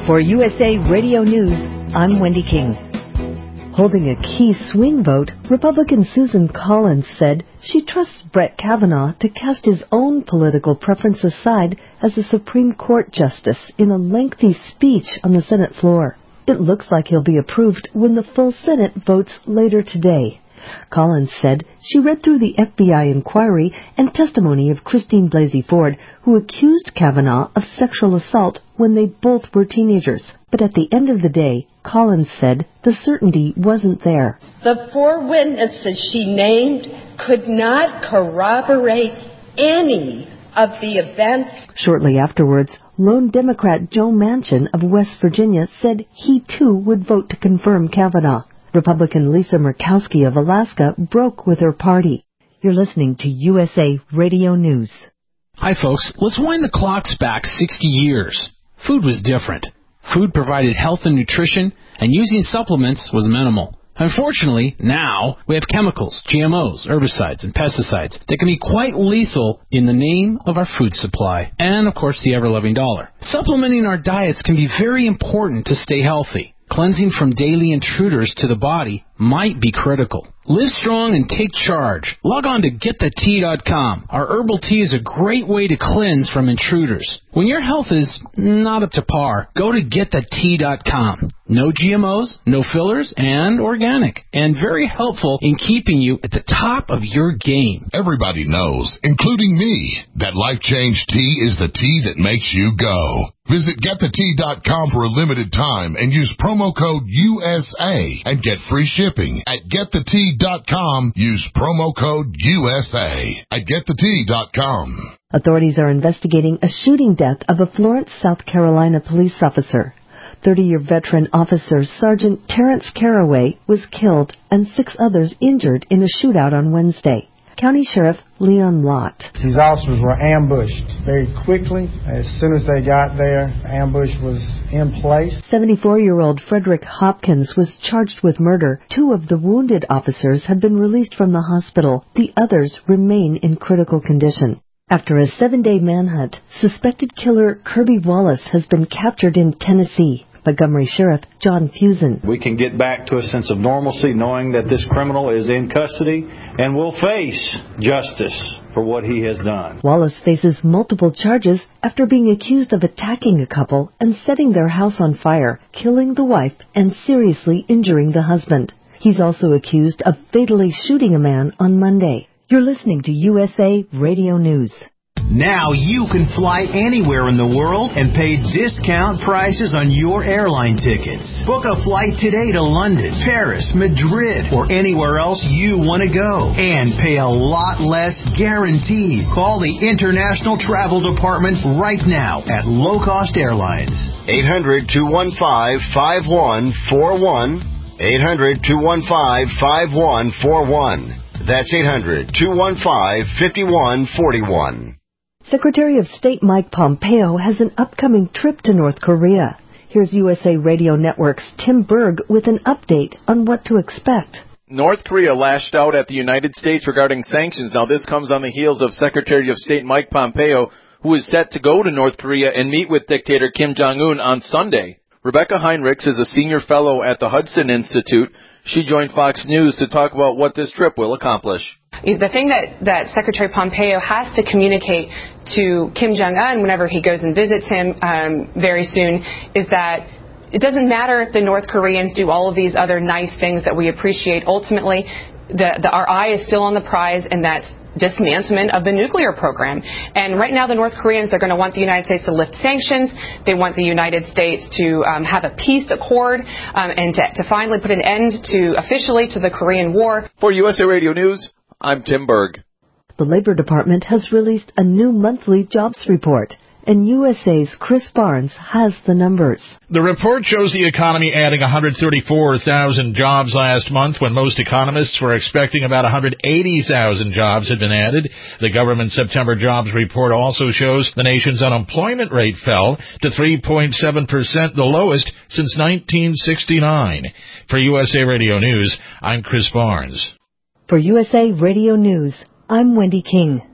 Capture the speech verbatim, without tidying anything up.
For U S A Radio News, I'm Wendy King. Holding a key swing vote, Republican Susan Collins said she trusts Brett Kavanaugh to cast his own political preference aside as a Supreme Court justice in a lengthy speech on the Senate floor. It looks like he'll be approved when the full Senate votes later today. Collins said she read through the F B I inquiry and testimony of Christine Blasey Ford, who accused Kavanaugh of sexual assault when they both were teenagers. But at the end of the day, Collins said the certainty wasn't there. The four witnesses she named could not corroborate any of the events. Shortly afterwards, lone Democrat Joe Manchin of West Virginia said he too would vote to confirm Kavanaugh. Republican Lisa Murkowski of Alaska broke with her party. You're listening to U S A Radio News. Hi, folks. Let's wind the clocks back sixty years. Food was different. Food provided health and nutrition, and using supplements was minimal. Unfortunately, now we have chemicals, G M Os, herbicides, and pesticides that can be quite lethal in the name of our food supply and, of course, the ever-loving dollar. Supplementing our diets can be very important to stay healthy. Cleansing from daily intruders to the body might be critical. Live strong and take charge. Log on to get the tea dot com. Our herbal tea is a great way to cleanse from intruders. When your health is not up to par, go to get the tea dot com. No G M Os, no fillers, and organic. And very helpful in keeping you at the top of your game. Everybody knows, including me, that Life Change Tea is the tea that makes you go. Visit get the tea dot com for a limited time and use promo code U S A and get free shipping. At get the tea dot com, use promo code U S A at get the tea dot com. Authorities are investigating a shooting death of a Florence, South Carolina police officer. thirty-year veteran officer Sergeant Terrence Caraway was killed and six others injured in a shootout on Wednesday. County Sheriff Leon Lott. These officers were ambushed very quickly. As soon as they got there, ambush was in place. seventy-four-year-old Frederick Hopkins was charged with murder. Two of the wounded officers have been released from the hospital. The others remain in critical condition. After a seven-day manhunt, suspected killer Kirby Wallace has been captured in Tennessee. Montgomery Sheriff John Fusen. We can get back to a sense of normalcy knowing that this criminal is in custody and will face justice for what he has done. Wallace faces multiple charges after being accused of attacking a couple and setting their house on fire, killing the wife, and seriously injuring the husband. He's also accused of fatally shooting a man on Monday. You're listening to U S A Radio News. Now you can fly anywhere in the world and pay discount prices on your airline tickets. Book a flight today to London, Paris, Madrid, or anywhere else you want to go. And pay a lot less guaranteed. Call the International Travel Department right now at Low Cost Airlines. eight hundred, two one five, five one four one. eight hundred, two one five, five one four one. That's eight hundred, two one five, five one four one. Secretary of State Mike Pompeo has an upcoming trip to North Korea. Here's U S A Radio Network's Tim Berg with an update on what to expect. North Korea lashed out at the United States regarding sanctions. Now, this comes on the heels of Secretary of State Mike Pompeo, who is set to go to North Korea and meet with dictator Kim Jong-un on Sunday. Rebecca Heinrichs is a senior fellow at the Hudson Institute. She joined Fox News to talk about what this trip will accomplish. The thing that, that Secretary Pompeo has to communicate to Kim Jong-un whenever he goes and visits him um, very soon is that it doesn't matter if the North Koreans do all of these other nice things that we appreciate. Ultimately, the, the, our eye is still on the prize, and that's dismantlement of the nuclear program. And right now the North Koreans, they're going to want the United States to lift sanctions. They want the United States to um, have a peace accord um, and to, to finally put an end to officially to the Korean War. For U S A Radio News, I'm Tim Berg. The Labor Department has released a new monthly jobs report, and U S A's Chris Barnes has the numbers. The report shows the economy adding one hundred thirty-four thousand jobs last month when most economists were expecting about one hundred eighty thousand jobs had been added. The government September jobs report also shows the nation's unemployment rate fell to three point seven percent, the lowest since nineteen sixty-nine. For U S A Radio News, I'm Chris Barnes. For U S A Radio News, I'm Wendy King.